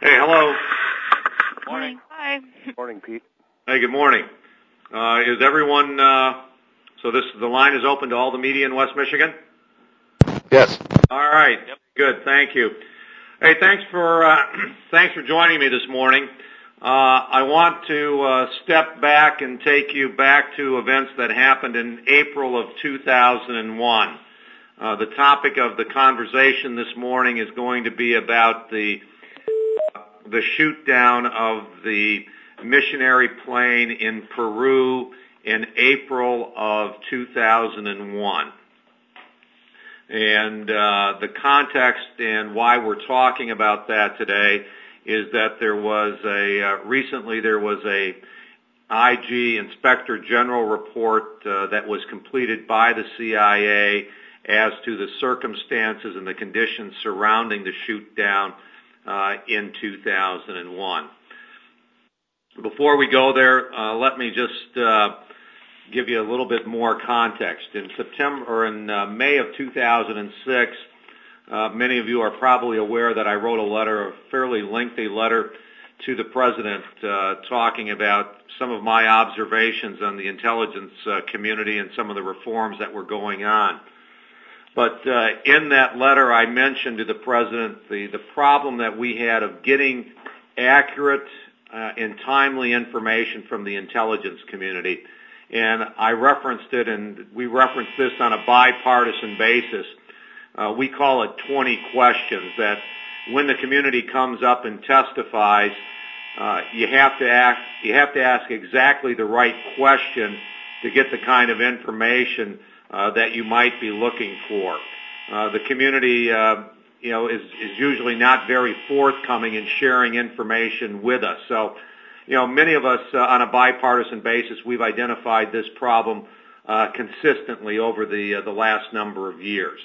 Hey, hello. Morning. Hi. Morning, Pete. Hey, good morning. Is everyone, so the line is open to all the media in West Michigan? Yes. All right. Yep. Good. Thank you. Hey, thanks for joining me this morning. I want to step back and take you back to events that happened in April of 2001. The topic of the conversation this morning is going to be about the shoot down of the missionary plane in Peru in April of 2001. And the context and why we're talking about that today is that recently there was a IG Inspector General report that was completed by the CIA as to the circumstances and the conditions surrounding the shoot down in 2001. Before we go there, let me just give you a little bit more context. In May of 2006, many of you are probably aware that I wrote a fairly lengthy letter to the President talking about some of my observations on the intelligence community and some of the reforms that were going on. But in that letter, I mentioned to the President the problem that we had of getting accurate and timely information from the intelligence community. And I referenced it, and we referenced this on a bipartisan basis. We call it 20 questions, that when the community comes up and testifies, you have to ask exactly the right question to get the kind of information that you might be looking for. The community, is usually not very forthcoming in sharing information with us. So, many of us on a bipartisan basis, we've identified this problem consistently over the last number of years.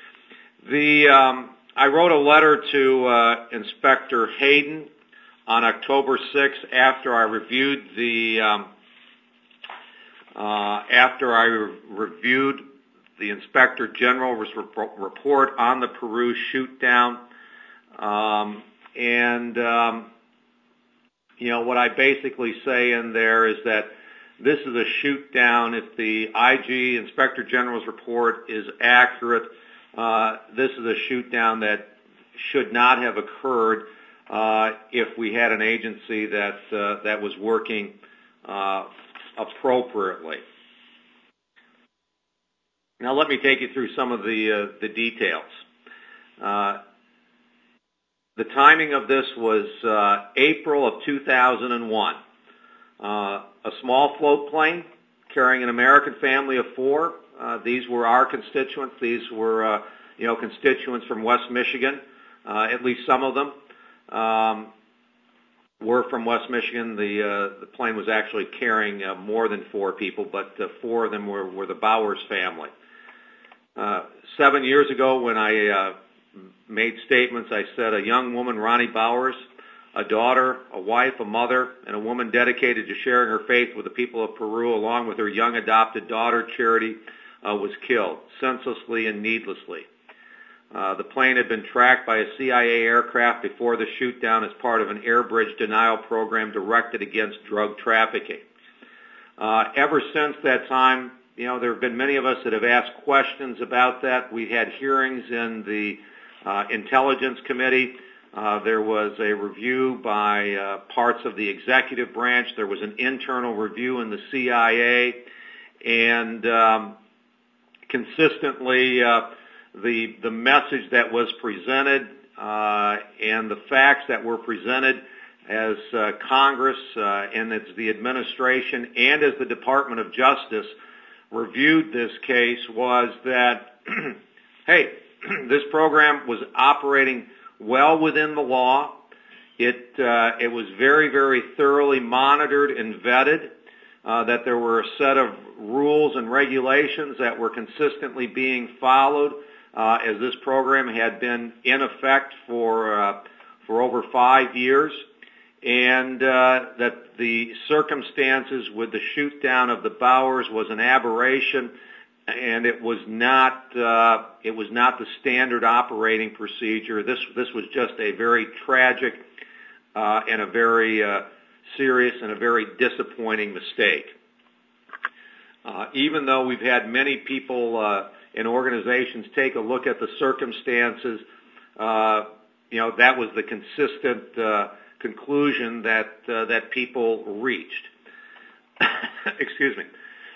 I wrote a letter to Inspector Hayden on October 6th after I reviewed the Inspector General's report on the Peru shoot down. What I basically say in there is that this is a shoot down. If the IG Inspector General's report is accurate, this is a shoot down that should not have occurred if we had an agency that was working appropriately. Now let me take you through some of the details. The timing of this was April of 2001. A small float plane carrying an American family of 4. These were our constituents. These were, constituents from West Michigan. At least some of them were from West Michigan. The plane was actually carrying more than 4 people, but 4 of them were the Bowers family. 7 years ago, when I made statements, I said a young woman, Ronnie Bowers, a daughter, a wife, a mother, and a woman dedicated to sharing her faith with the people of Peru, along with her young adopted daughter, Charity, was killed senselessly and needlessly. The plane had been tracked by a CIA aircraft before the shoot down as part of an air bridge denial program directed against drug trafficking. Ever since that time, there have been many of us that have asked questions about that. We had hearings in the Intelligence Committee. There was a review by parts of the executive branch. There was an internal review in the CIA. And consistently, the message that was presented and the facts that were presented as Congress and as the administration and as the Department of Justice reviewed this case was that, hey, this program was operating well within the law. It was very, very thoroughly monitored and vetted, that there were a set of rules and regulations that were consistently being followed, as this program had been in effect for over 5 years, and that the circumstances with the shoot down of the Bowers was an aberration, and it was not the standard operating procedure. This was just a very tragic and a very serious and a very disappointing mistake. Even though we've had many people and organizations take a look at the circumstances, that was the consistent conclusion that people reached. Excuse me.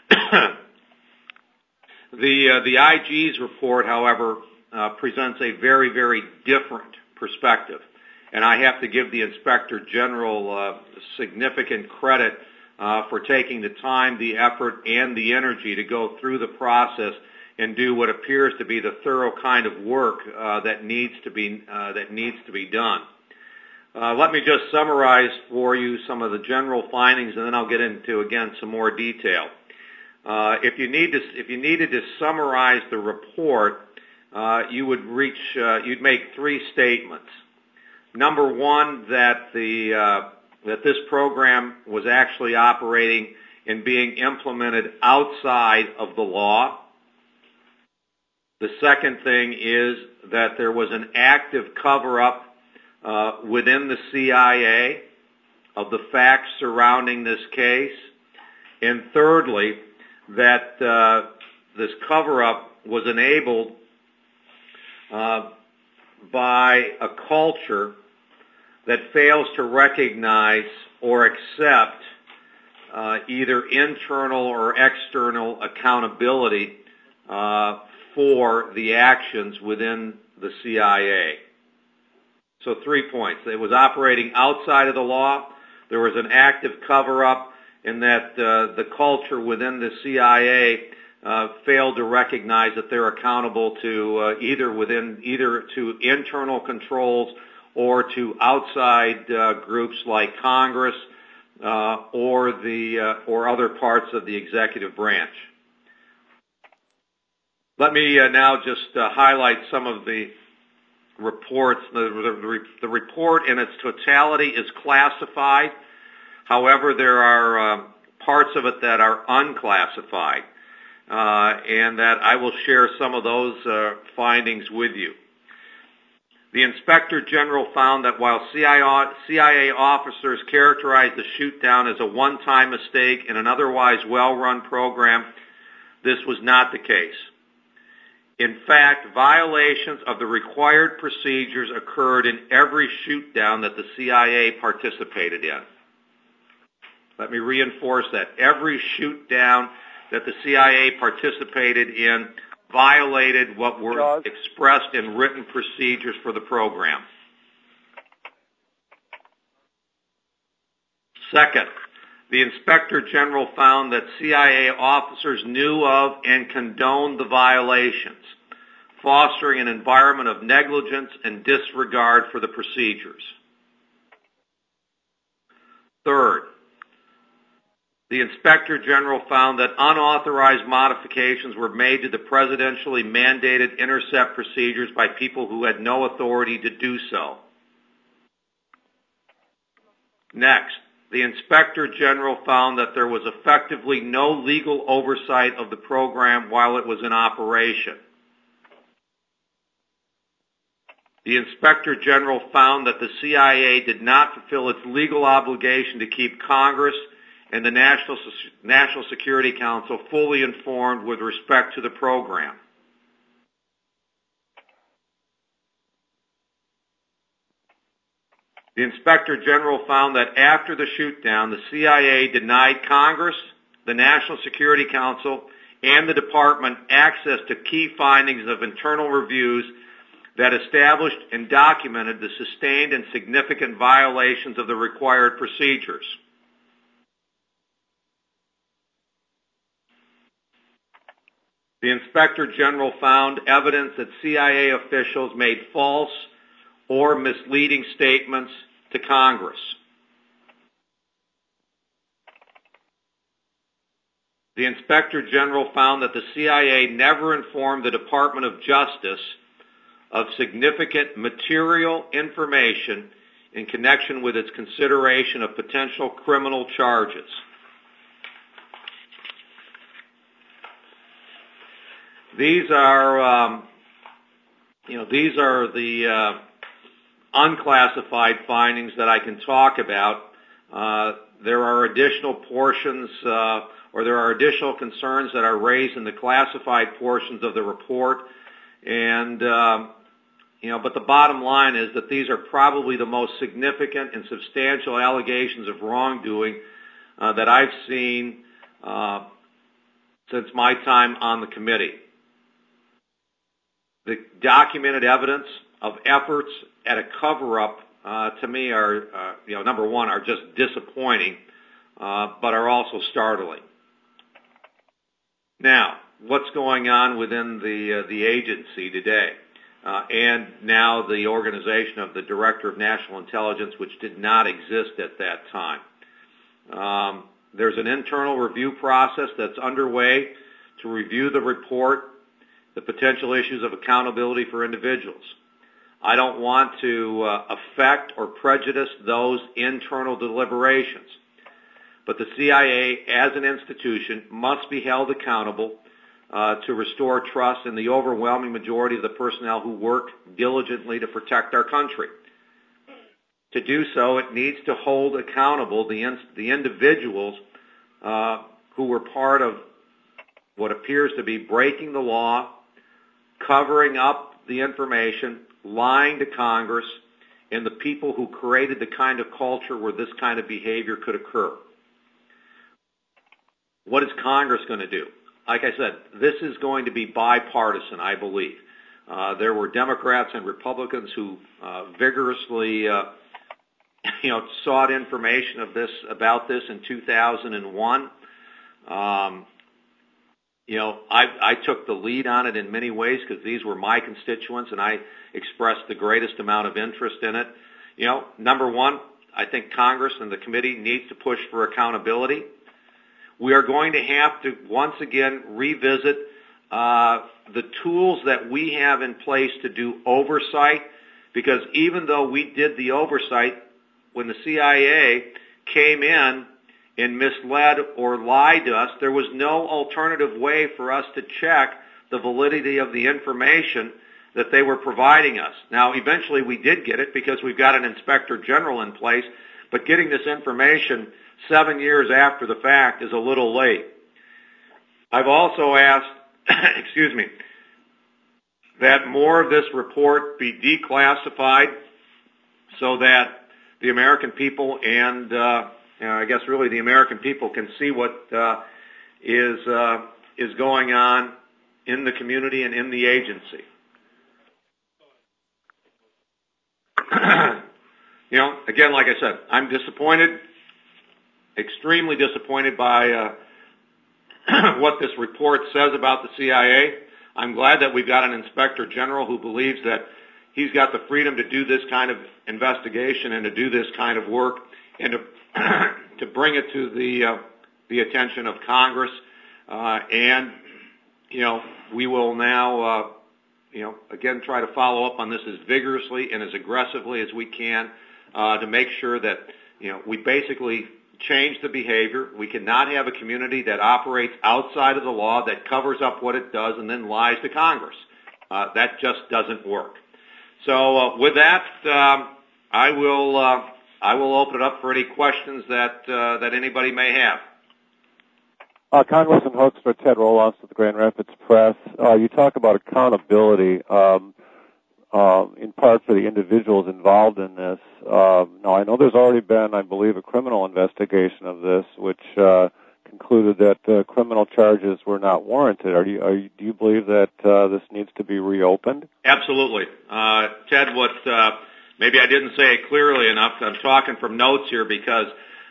The IG's report, however, presents a very, very different perspective, and I have to give the Inspector General significant credit for taking the time, the effort, and the energy to go through the process and do what appears to be the thorough kind of work that needs to be done. Let me just summarize for you some of the general findings, and then I'll get into again some more detail. If you needed to summarize the report, you'd make three statements. Number one, that this program was actually operating and being implemented outside of the law. The second thing is that there was an active cover-up within the CIA of the facts surrounding this case. And thirdly, that this cover-up was enabled by a culture that fails to recognize or accept either internal or external accountability for the actions within the CIA. So 3 points. It was operating outside of the law, there was an active cover-up, and that the culture within the CIA failed to recognize that they're accountable to either to internal controls or to outside groups like Congress or other parts of the executive branch. Let me now just highlight some of the reports. The report in its totality is classified. However, there are parts of it that are unclassified, and that I will share some of those findings with you. The Inspector General found that while CIA officers characterized the shoot-down as a one-time mistake in an otherwise well-run program, this was not the case. In fact, violations of the required procedures occurred in every shoot-down that the CIA participated in. Let me reinforce that. Every shoot-down that the CIA participated in violated what were expressed in written procedures for the program. Second, the Inspector General found that CIA officers knew of and condoned the violations, fostering an environment of negligence and disregard for the procedures. Third, the Inspector General found that unauthorized modifications were made to the presidentially mandated intercept procedures by people who had no authority to do so. Next, the Inspector General found that there was effectively no legal oversight of the program while it was in operation. The Inspector General found that the CIA did not fulfill its legal obligation to keep Congress and the National Security Council fully informed with respect to the program. The Inspector General found that after the shoot-down, the CIA denied Congress, the National Security Council, and the Department access to key findings of internal reviews that established and documented the sustained and significant violations of the required procedures. The Inspector General found evidence that CIA officials made false or misleading statements to Congress. The Inspector General found that the CIA never informed the Department of Justice of significant material information in connection with its consideration of potential criminal charges. These are the unclassified findings that I can talk about. There are additional portions or there are additional concerns that are raised in the classified portions of the report. And, but the bottom line is that these are probably the most significant and substantial allegations of wrongdoing that I've seen since my time on the committee. The documented evidence of efforts at a cover-up, to me, are, number one, are just disappointing, but are also startling. Now, what's going on within the agency today? And now the organization of the Director of National Intelligence, which did not exist at that time. There's an internal review process that's underway to review the report, the potential issues of accountability for individuals. I don't want to affect or prejudice those internal deliberations, but the CIA as an institution must be held accountable to restore trust in the overwhelming majority of the personnel who work diligently to protect our country. To do so, it needs to hold accountable the individuals who were part of what appears to be breaking the law, covering up the information, lying to Congress, and the people who created the kind of culture where this kind of behavior could occur. What is Congress going to do? Like I said, this is going to be bipartisan, I believe. There were Democrats and Republicans who vigorously sought information about this in 2001. I took the lead on it in many ways because these were my constituents, and I expressed the greatest amount of interest in it. Number one, I think Congress and the committee needs to push for accountability. We are going to have to once again revisit the tools that we have in place to do oversight, because even though we did the oversight, when the CIA came in and misled or lied to us, there was no alternative way for us to check the validity of the information that they were providing us. Now, eventually we did get it because we've got an inspector general in place, but getting this information 7 years after the fact is a little late. I've also asked, that more of this report be declassified so that the American people and I guess really the American people can see what is going on in the community and in the agency. Again, like I said, I'm disappointed, extremely disappointed by what this report says about the CIA. I'm glad that we've got an inspector general who believes that he's got the freedom to do this kind of investigation and to do this kind of work and to bring it to the attention of Congress. We will now, again, try to follow up on this as vigorously and as aggressively as we can to make sure that, we basically change the behavior. We cannot have a community that operates outside of the law, that covers up what it does, and then lies to Congress. That just doesn't work. So with that, I will open it up for any questions that anybody may have. Congressman Hoekstra, Ted Rolos with the Grand Rapids Press. You talk about accountability, in part for the individuals involved in this. Now, I know there's already been, I believe, a criminal investigation of this, which concluded that criminal charges were not warranted. Do you believe that this needs to be reopened? Absolutely. Ted, maybe I didn't say it clearly enough. I'm talking from notes here because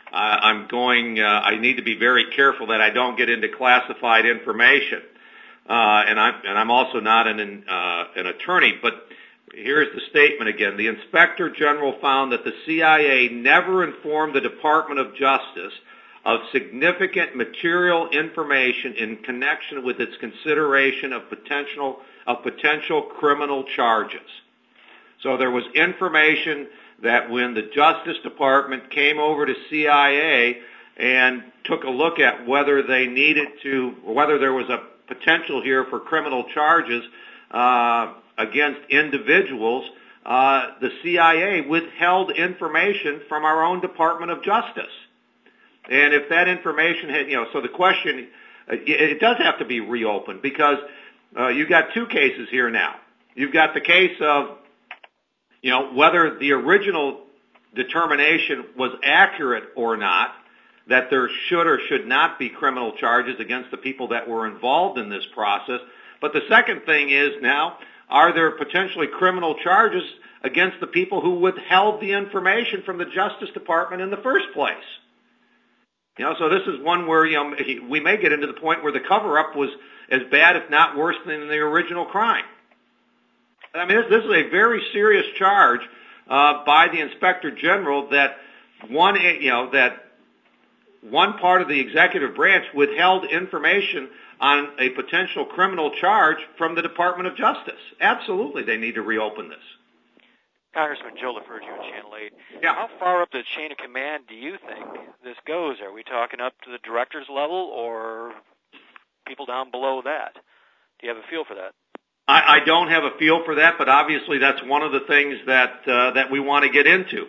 I need to be very careful that I don't get into classified information. And I'm also not an attorney, but here's the statement again. The Inspector General found that the CIA never informed the Department of Justice of significant material information in connection with its consideration of potential criminal charges. So there was information that when the Justice Department came over to CIA and took a look at whether there was a potential here for criminal charges against individuals, the CIA withheld information from our own Department of Justice. And if that information had, so the question, it does have to be reopened because you've got two cases here now. You've got the case of, whether the original determination was accurate or not, that there should or should not be criminal charges against the people that were involved in this process. But the second thing is now, are there potentially criminal charges against the people who withheld the information from the Justice Department in the first place? So this is one where, we may get into the point where the cover-up was as bad, if not worse, than the original crime. I mean, this is a very serious charge by the Inspector General that one part of the executive branch withheld information on a potential criminal charge from the Department of Justice. Absolutely, they need to reopen this. Congressman Joe LaFergio, Channel 8. Yeah. How far up the chain of command do you think this goes? Are we talking up to the director's level or people down below that? Do you have a feel for that? I don't have a feel for that, but obviously that's one of the things that we want to get into.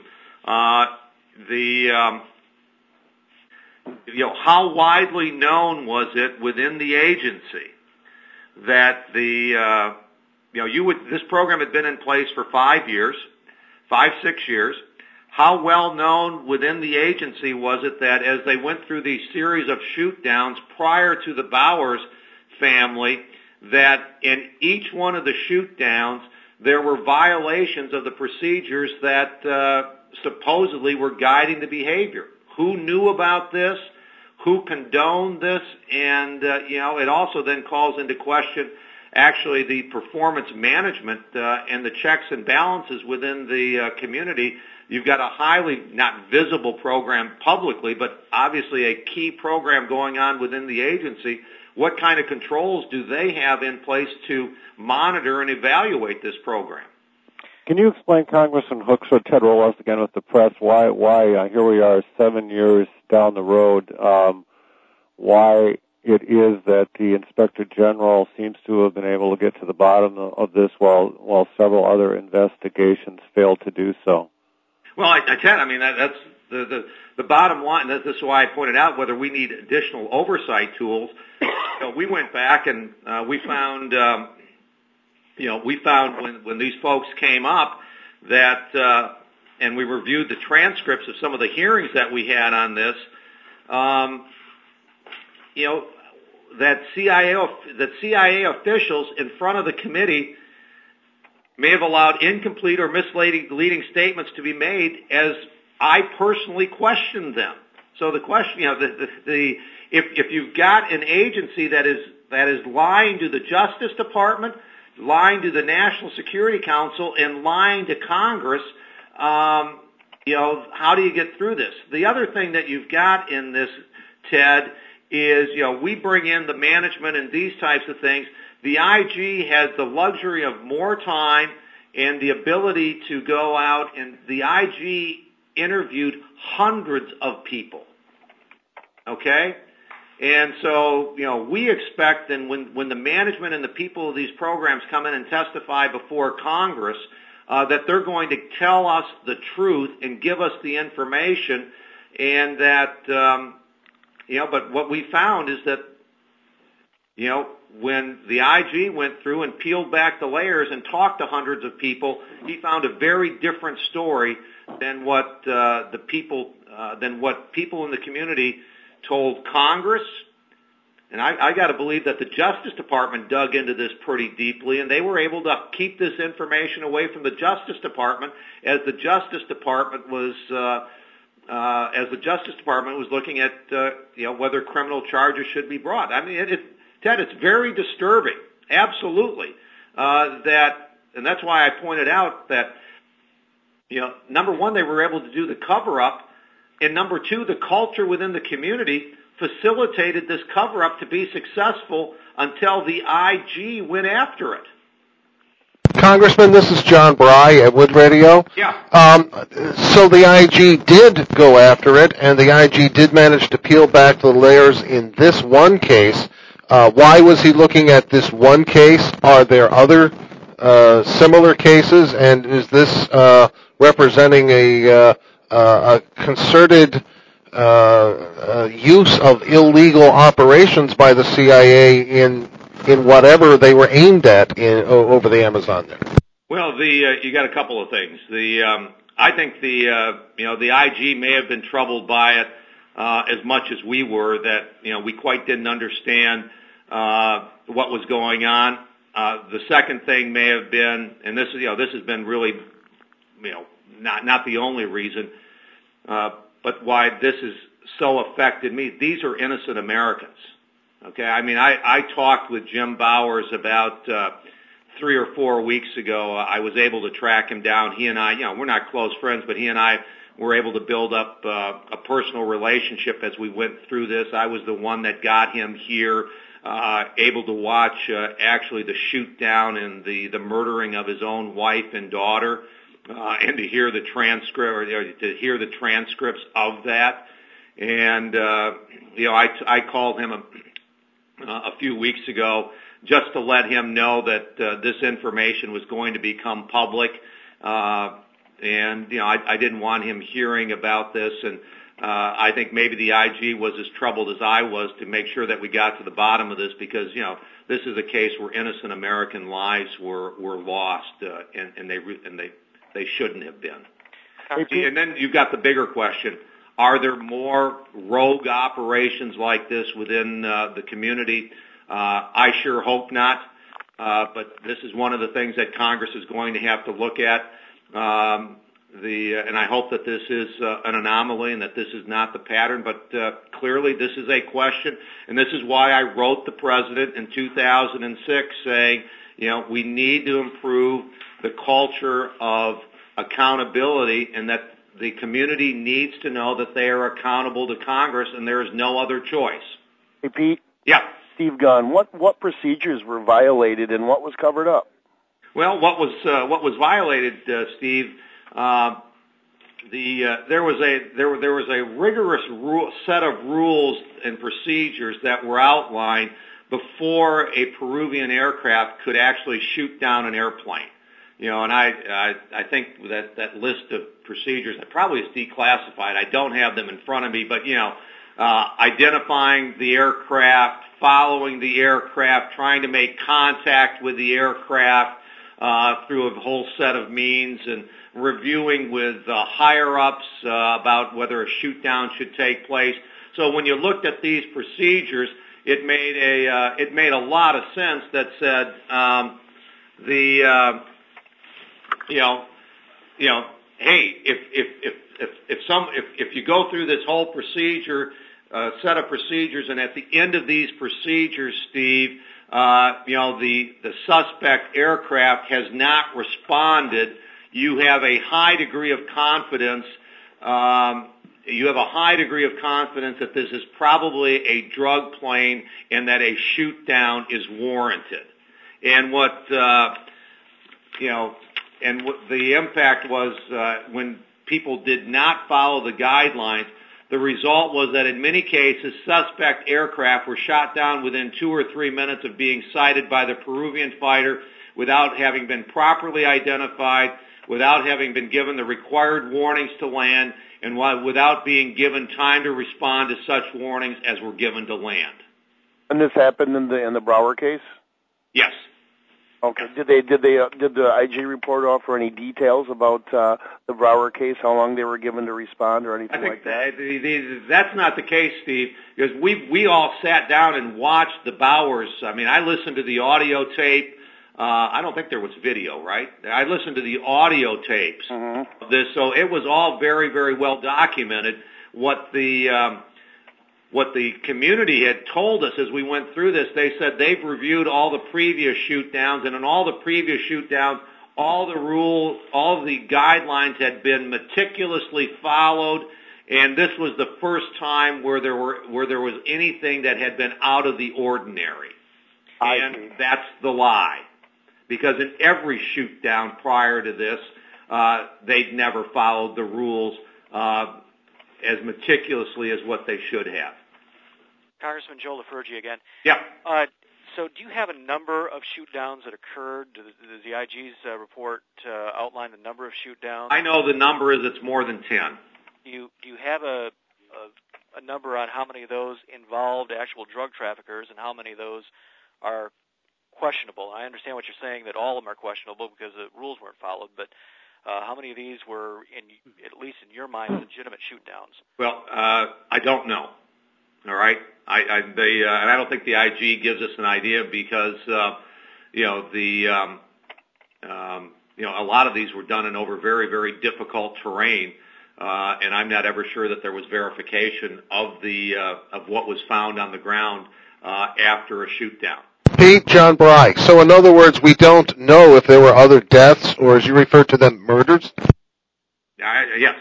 How widely known was it within the agency that this program had been in place for 5 years, 6 years. How well known within the agency was it that as they went through these series of shoot downs prior to the Bowers family, that in each one of the shoot downs there were violations of the procedures that supposedly were guiding the behavior? Who knew about this? Who condoned this? And, it also then calls into question actually the performance management and the checks and balances within the community. You've got a highly, not visible program publicly, but obviously a key program going on within the agency. What kind of controls do they have in place to monitor and evaluate this program? Can you explain, Congressman Hooks or Ted Roloff again with the press, why here we are 7 years down the road, why it is that the Inspector General seems to have been able to get to the bottom of this while several other investigations failed to do so? Well, Ted, I mean, that's the bottom line. This is why I pointed out whether we need additional oversight tools. We went back and we found when these folks came up that, and we reviewed the transcripts of some of the hearings that we had on this, that CIA officials in front of the committee may have allowed incomplete or misleading statements to be made as I personally questioned them. So the question, if you've got an agency that is lying to the Justice Department, lying to the National Security Council, and lying to Congress, how do you get through this? The other thing that you've got in this, Ted, is, we bring in the management and these types of things. The IG has the luxury of more time and the ability to go out, and the IG interviewed hundreds of people. Okay? And so, we expect that when the management and the people of these programs come in and testify before Congress, that they're going to tell us the truth and give us the information, and that, but what we found is that, when the IG went through and peeled back the layers and talked to hundreds of people, he found a very different story than what people in the community told Congress. And I got to believe that the Justice Department dug into this pretty deeply, and they were able to keep this information away from the Justice Department as the Justice Department was looking at whether criminal charges should be brought. I mean, Ted, it's very disturbing, absolutely. And that's why I pointed out that, number one, they were able to do the cover-up, and number two, the culture within the community facilitated this cover-up to be successful until the IG went after it. Congressman, this is John Bry at Wood Radio. Yeah. So the IG did go after it, and the IG did manage to peel back the layers in this one case. Why was he looking at this one case? Are there other similar cases, and is this representing a concerted use of illegal operations by the CIA in whatever they were aimed at over the Amazon there? Well, you got a couple of things. I think the IG may have been troubled by it as much as we were. That we quite didn't understand what was going on. The second thing may have been, and this has been really not the only reason, but why this has so affected me. These are innocent Americans. Okay, I mean, I talked with Jim Bowers about 3 or 4 weeks ago. I was able to track him down. He and I, we're not close friends, but he and I were able to build up a personal relationship as we went through this. I was the one that got him here, able to watch actually the shoot down and the murdering of his own wife and daughter, and to hear the transcripts of that. And I called him a few weeks ago just to let him know that this information was going to become public. And I didn't want him hearing about this, and I think maybe the IG was as troubled as I was to make sure that we got to the bottom of this, because this is a case where innocent American lives were lost, and they shouldn't have been. And then you've got the bigger question: are there more rogue operations like this within the community? I sure hope not, but this is one of the things that Congress is going to have to look at. And I hope that this is an anomaly and that this is not the pattern, but clearly this is a question, and this is why I wrote the president in 2006 saying, we need to improve the culture of accountability, and that the community needs to know that they are accountable to Congress, and there is no other choice. Hey, Pete. Yeah. Steve Gunn, what procedures were violated and what was covered up? Well, what was violated, Steve? There was a rigorous set of rules and procedures that were outlined before a Peruvian aircraft could actually shoot down an airplane. And I think that list of procedures that probably is declassified. I don't have them in front of me, but identifying the aircraft, following the aircraft, trying to make contact with the aircraft through a whole set of means, and reviewing with higher-ups about whether a shoot-down should take place. So when you looked at these procedures, it made a lot of sense that said hey, if you go through this whole procedure, set of procedures, and at the end of these procedures, Steve, the suspect aircraft has not responded, you have a high degree of confidence. You have a high degree of confidence that this is probably a drug plane and that a shoot down is warranted. And what the impact was when people did not follow the guidelines, the result was that in many cases, suspect aircraft were shot down within 2 or 3 minutes of being sighted by the Peruvian fighter without having been properly identified, without having been given the required warnings to land, and without being given time to respond to such warnings as were given to land. And this happened in the Brower case? Yes. Okay. Did the IG report offer any details about the Brower case, how long they were given to respond or anything like that? That's not the case, Steve, because we all sat down and watched the Bowers. I mean, I listened to the audio tape. I don't think there was video, right? I listened to the audio tapes of this, so it was all very, very well documented. What the community had told us as we went through this, they said they've reviewed all the previous shoot downs, and in all the previous shoot downs, all the rules, all the guidelines had been meticulously followed, and this was the first time where there was anything that had been out of the ordinary. And that's the lie. Because in every shoot down prior to this, they'd never followed the rules as meticulously as what they should have. Congressman Joe LaFurgey again. Yeah. So do you have a number of shoot-downs that occurred? Does the IG's report outline the number of shoot-downs? I know the number is it's more than 10. Do you have a number on how many of those involved actual drug traffickers and how many of those are questionable? I understand what you're saying, that all of them are questionable because the rules weren't followed, but how many of these were, at least in your mind, legitimate shoot-downs? Well, I don't know. All right, and I don't think the IG gives us an idea because a lot of these were done in over very, very difficult terrain, and I'm not ever sure that there was verification of what was found on the ground after a shoot-down. Pete, John Bry. So in other words, we don't know if there were other deaths, or as you refer to them, murders? Yes.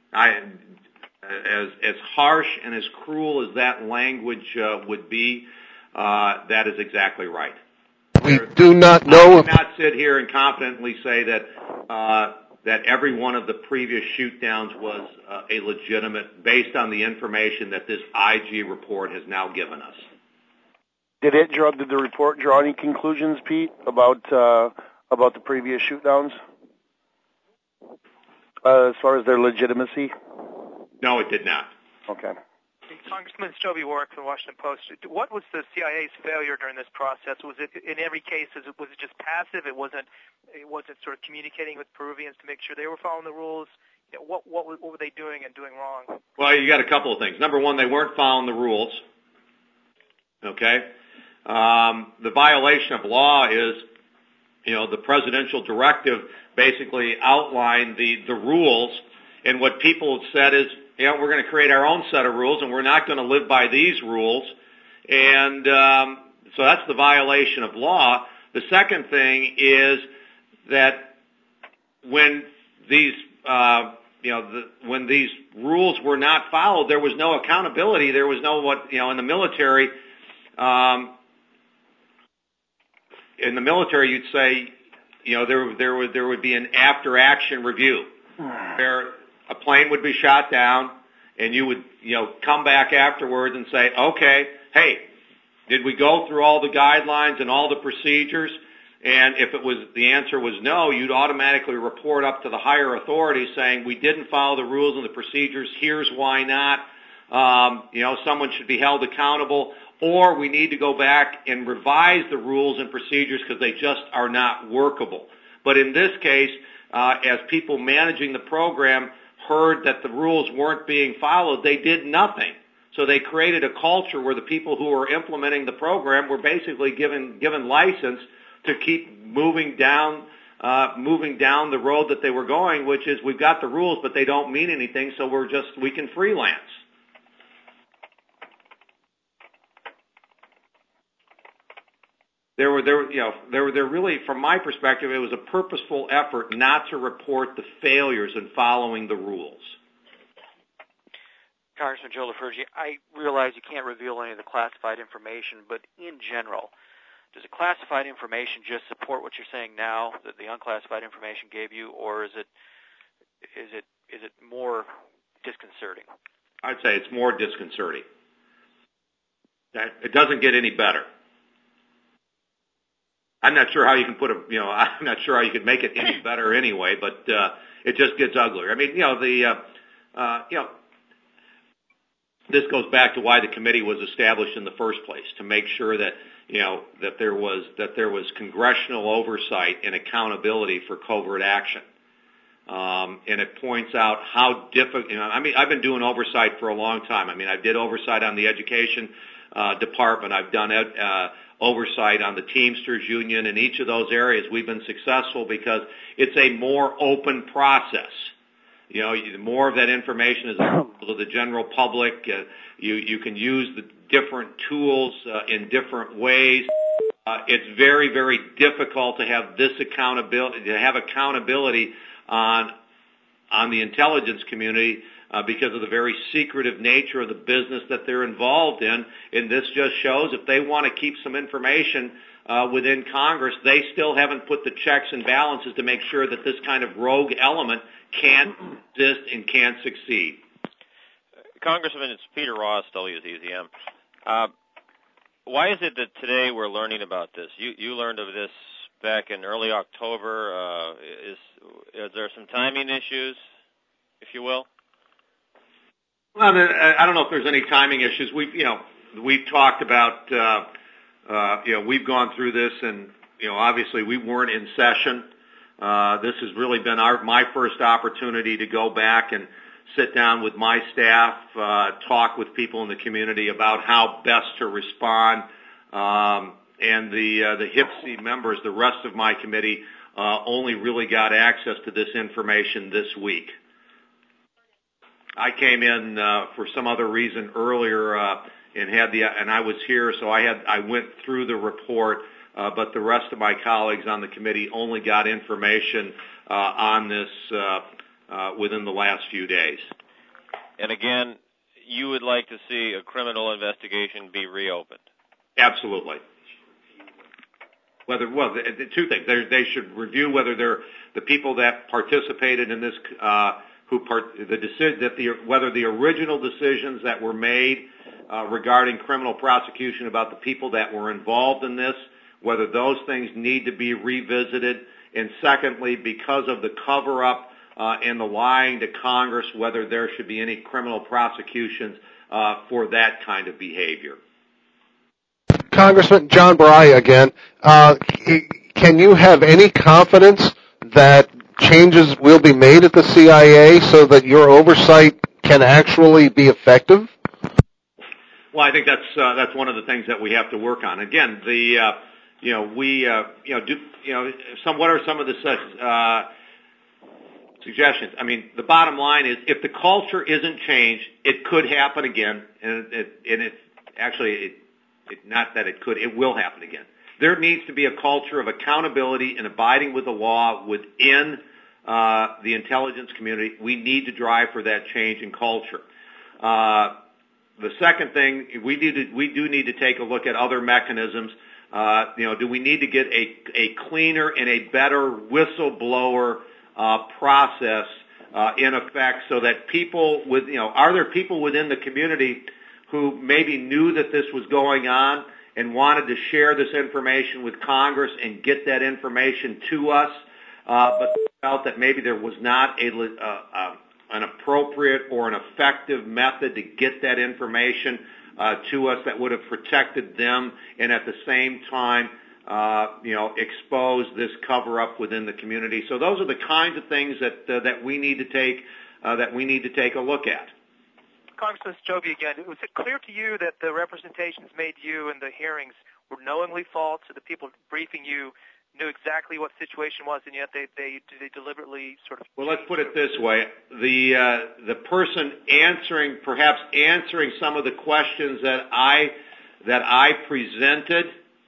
As harsh and as cruel as that language would be, that is exactly right. We do not know. I cannot sit here and confidently say that every one of the previous shoot-downs was a legitimate, based on the information that this IG report has now given us. Did the report draw any conclusions, Pete, about the previous shoot-downs as far as their legitimacy? No, it did not. Okay. Congressman Stovey Warwick from the Washington Post. What was the CIA's failure during this process? Was it in every case? Was it just passive? It wasn't sort of communicating with Peruvians to make sure they were following the rules. What were they doing and doing wrong? Well, you got a couple of things. Number one, they weren't following the rules. Okay. The violation of law is, the presidential directive basically outlined the rules, and what people have said is, we're going to create our own set of rules, and we're not going to live by these rules. And so that's the violation of law. The second thing is that when these when these rules were not followed, there was no accountability. There was no in the military. In the military, you'd say, there would be an after-action review where a plane would be shot down, and you would, come back afterwards and say, okay, hey, did we go through all the guidelines and all the procedures? And if the answer was no, you'd automatically report up to the higher authorities saying, we didn't follow the rules and the procedures. Here's why not. Someone should be held accountable, or we need to go back and revise the rules and procedures because they just are not workable. But in this case, as people managing the program heard that the rules weren't being followed, they did nothing. So they created a culture where the people who were implementing the program were basically given license to keep moving down the road that they were going, which is, we've got the rules, but they don't mean anything, so we can freelance. There really, from my perspective, it was a purposeful effort not to report the failures in following the rules. Congressman Joe LaFurgey, I realize you can't reveal any of the classified information, but in general, does the classified information just support what you're saying now that the unclassified information gave you, or is it more disconcerting? I'd say it's more disconcerting. It doesn't get any better. I'm not sure how you can I'm not sure how you could make it any better anyway, but it just gets uglier. I mean, this goes back to why the committee was established in the first place, to make sure that that there was congressional oversight and accountability for covert action. And it points out how difficult. I've been doing oversight for a long time. I did oversight on the education department. I've done oversight on the Teamsters Union. In each of those areas, we've been successful because it's a more open process. More of that information is available to the general public. You can use the different tools in different ways. It's very, very difficult to have this accountability on the intelligence community because of the very secretive nature of the business that they're involved in. And this just shows if they want to keep some information within Congress, they still haven't put the checks and balances to make sure that this kind of rogue element can't exist and can't succeed. Congressman, it's Peter Ross, WZZM. why is it that today we're learning about this? You learned of this back in early October. Is there some timing issues, if you will? Well, I don't know if there's any timing issues. We've talked about, we've gone through this, and obviously we weren't in session. This has really been my first opportunity to go back and sit down with my staff, talk with people in the community about how best to respond. And the HPSC members, the rest of my committee, only really got access to this information this week. I came in for some other reason earlier and I was here, so I went through the report, but the rest of my colleagues on the committee only got information on this within the last few days. And again, you would like to see a criminal investigation be reopened? Absolutely. Two things. They should review whether they're the people that participated in this, whether the original decisions that were made regarding criminal prosecution about the people that were involved in this, whether those things need to be revisited, and secondly, because of the cover-up and the lying to Congress, whether there should be any criminal prosecutions for that kind of behavior. Congressman John Bry again. Can you have any confidence that changes will be made at the CIA so that your oversight can actually be effective? Well, I think that's one of the things that we have to work on. Again, what are some of the suggestions? I mean, the bottom line is, if the culture isn't changed, it could happen again, it will happen again. There needs to be a culture of accountability and abiding with the law within the intelligence community. We need to drive for that change in culture. The second thing, we do need to take a look at other mechanisms. Do we need to get a cleaner and a better whistleblower process in effect, so that people are there people within the community who maybe knew that this was going on and wanted to share this information with Congress and get that information to us, but felt that maybe there was not an appropriate or an effective method to get that information to us that would have protected them and at the same time, expose this cover-up within the community. So those are the kinds of things that we need to take a look at. Congressman Joby again. Was it clear to you that the representations made to you in the hearings were knowingly false, so the people briefing you knew exactly what the situation was, and yet they deliberately sort of... Well, let's put it this way. The person perhaps answering some of the questions that I presented,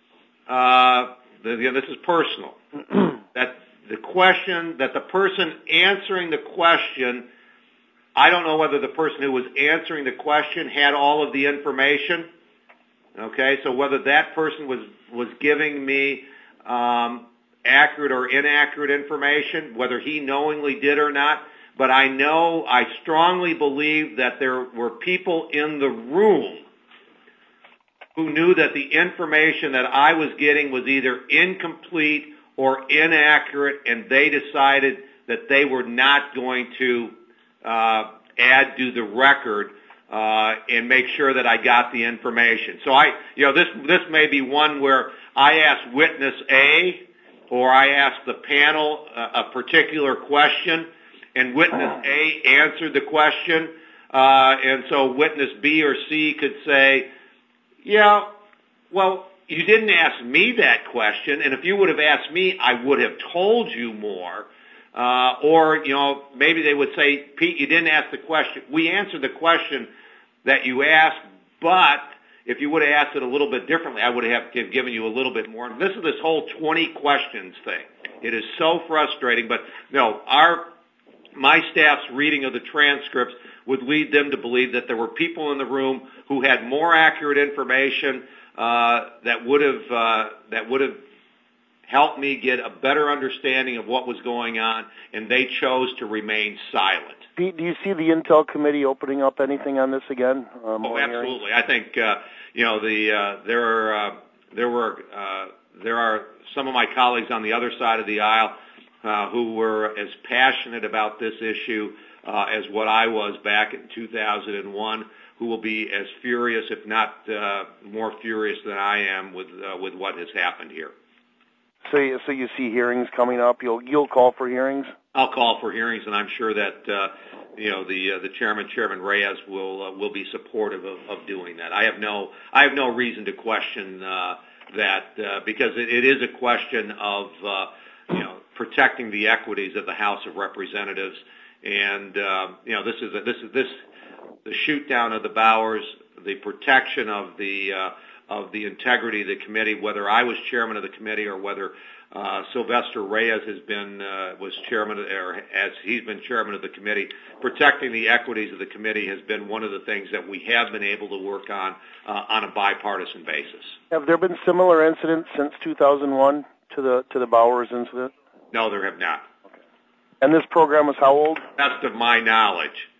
this is personal, that the person answering the question, I don't know whether the person who was answering the question had all of the information. Okay, so whether that person was giving me accurate or inaccurate information, whether he knowingly did or not, but I strongly believe that there were people in the room who knew that the information that I was getting was either incomplete or inaccurate, and they decided that they were not going to add to the record and make sure that I got the information. So this may be one where I asked witness A, or I asked the panel a particular question, and witness A answered the question, and so witness B or C could say, yeah, well, you didn't ask me that question, and if you would have asked me, I would have told you more. Or maybe they would say, Pete, you didn't ask the question. We answered the question that you asked, but if you would have asked it a little bit differently, I would have given you a little bit more. This is this whole 20 questions thing. It is so frustrating, but no, my staff's reading of the transcripts would lead them to believe that there were people in the room who had more accurate information that would have helped me get a better understanding of what was going on, and they chose to remain silent. Pete, do you see the Intel Committee opening up anything on this again? Oh, absolutely. I think there are some of my colleagues on the other side of the aisle who were as passionate about this issue as what I was back in 2001, who will be as furious, if not more furious than I am with what has happened here. So you see hearings coming up. You'll call for hearings. I'll call for hearings, and I'm sure that the Chairman Reyes will be supportive of doing that. I have no reason to question that because it is a question of protecting the equities of the House of Representatives, and the shoot down of the Bowers, the protection of the integrity of the committee, whether I was chairman of the committee or whether Sylvester Reyes was chairman, or as he's been chairman of the committee. Protecting the equities of the committee has been one of the things that we have been able to work on a bipartisan basis. Have there been similar incidents since 2001 to the Bowers incident? No, there have not. Okay. And this program is how old? Best of my knowledge.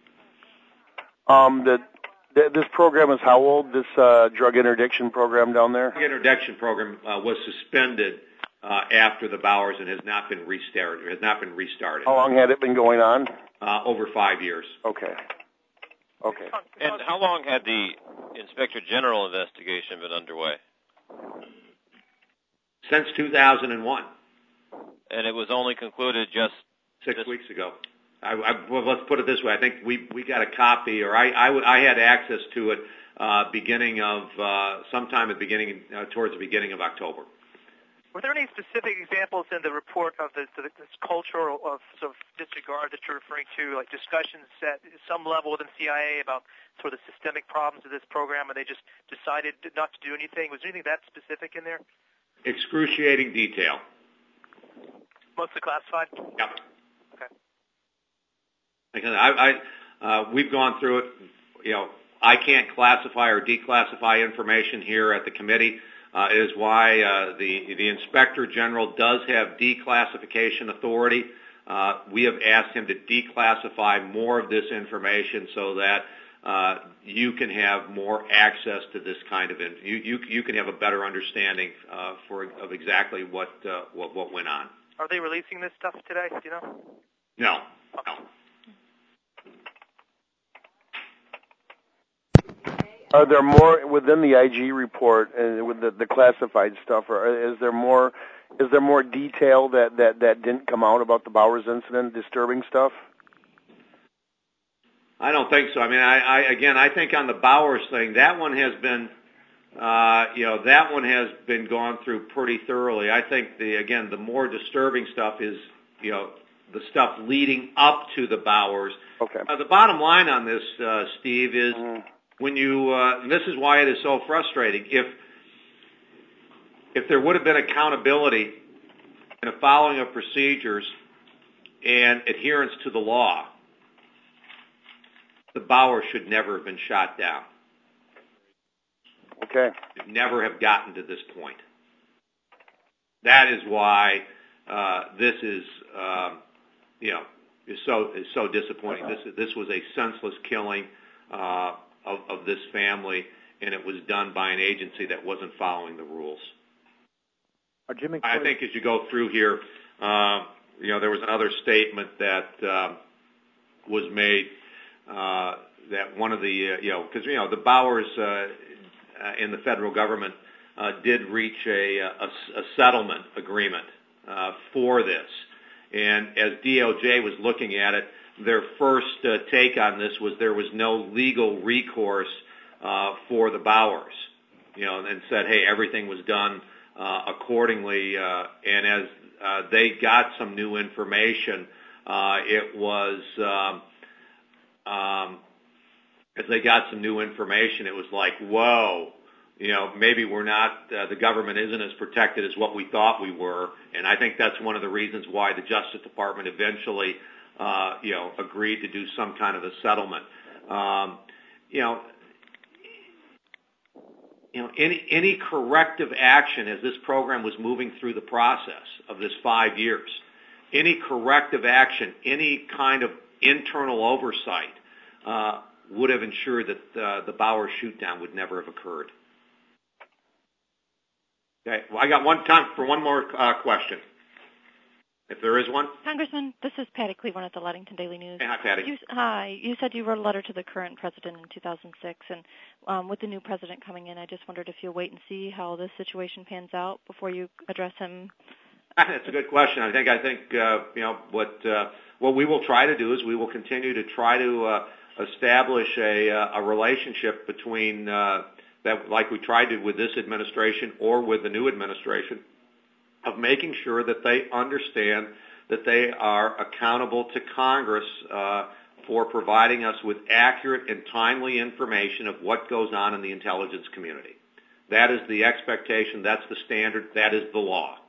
This program is how old? This drug interdiction program down there? The interdiction program was suspended after the Bowers and has not been restarted. How long had it been going on? Over 5 years. Okay. And how long had the Inspector General investigation been underway? Since 2001. And it was only concluded just 6 weeks ago. Well, let's put it this way. I think we got a copy, or I had access to it sometime towards the beginning of October. Were there any specific examples in the report of this culture of sort of disregard that you're referring to, like discussions at some level within CIA about sort of the systemic problems of this program, and they just decided not to do anything? Was there anything that specific in there? Excruciating detail. Mostly classified? Yep. Okay. Because we've gone through it. I can't classify or declassify information here at the committee. It is why the Inspector General does have declassification authority. We have asked him to declassify more of this information so that you can have more access to this kind of you can have a better understanding of exactly what went on. Are they releasing this stuff today? Do you know? No. No. Are there more within the IG report and with the classified stuff? Or is there more detail that didn't come out about the Bowers incident, disturbing stuff? I don't think so. I mean, I think on the Bowers thing, that one has been, gone through pretty thoroughly. I think the more disturbing stuff is, the stuff leading up to the Bowers. Okay. The bottom line on this, Steve, is when you, this is why it is so frustrating. If there would have been accountability and a following of procedures and adherence to the law, the Bowers should never have been shot down. Okay. Should never have gotten to this point. That is why this is so disappointing. This was a senseless killing of this family, and it was done by an agency that wasn't following the rules. I think as you go through here, there was another statement that was made that one of the, because the Bowers in the federal government did reach a settlement agreement for this, and as DOJ was looking at it, their first take on this was there was no legal recourse for the Bowers, and said, hey, everything was done accordingly, and as they got some new information, it was like, whoa, maybe we're not, the government isn't as protected as what we thought we were, and I think that's one of the reasons why the Justice Department eventually agreed to do some kind of a settlement. Any corrective action as this program was moving through the process of this 5 years, any corrective action, any kind of internal oversight would have ensured that the Bowers shoot-down would never have occurred. Okay, well, I got time for one more question, if there is one. Congressman, this is Patty Cleveland at the Ludington Daily News. Hey, hi, Patty. Hi. You said you wrote a letter to the current president in 2006, and with the new president coming in, I just wondered if you'll wait and see how this situation pans out before you address him. That's a good question. I think what we will try to do is we will continue to try to establish a relationship between that, like we tried to with this administration or with the new administration, of making sure that they understand that they are accountable to Congress for providing us with accurate and timely information of what goes on in the intelligence community. That is the expectation. That's the standard. That is the law.